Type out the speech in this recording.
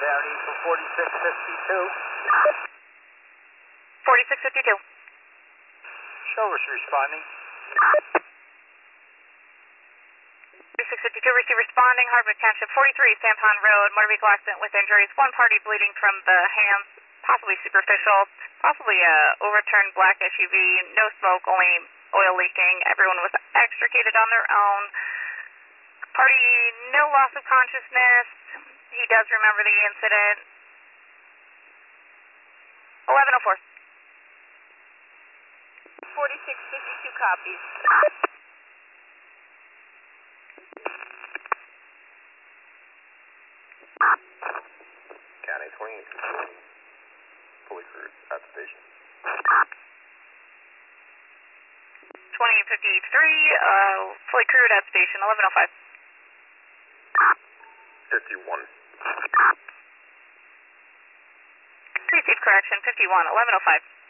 Downey for 4652. 4652. Show us responding. 4652, receive responding, Hardwick Township 43, Santon Road, motor vehicle accident with injuries, one party bleeding from the hands, possibly superficial, possibly a overturned black SUV, no smoke, only oil leaking, everyone was extricated on their own. Party, no loss of consciousness, he does remember the incident. 1104. 4652 copies. County 28, fully crewed at the station. 2053, fully crewed at station, 1105. 51. Received correction, 51, 1105.